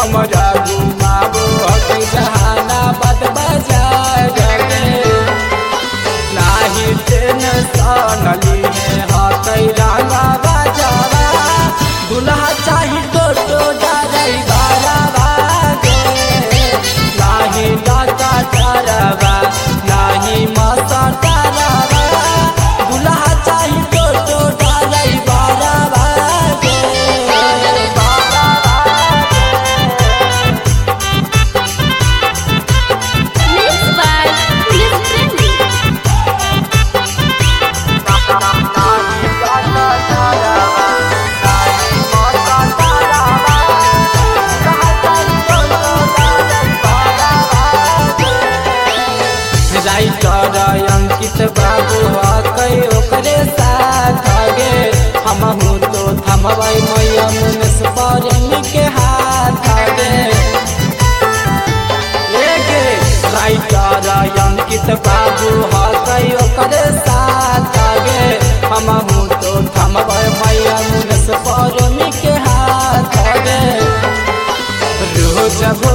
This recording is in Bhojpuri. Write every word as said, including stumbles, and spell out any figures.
हमरा घुमाबो हकै जहानाबाद बाजार गे नाही टेंशन लिए हकै रंगा बाजारा दुल्हा चाही टोटो ड्राइवरवा गे नाही डाका डरवा नाही मसा डरवा दुल्हा चाही टोटो ड्राइवरवा गे Mixed by Chris Trendy. Writer Ankit Babu हकै ओकरे साथ गे हमहू तो थमबै मैया मुनेश प्रेमी के हाथ गे गे राइटर अंकित बाबू हकै ओकरे साथ गे हमहू तो थमबै मैया मुनेश प्रेमी के हाथ गे रोज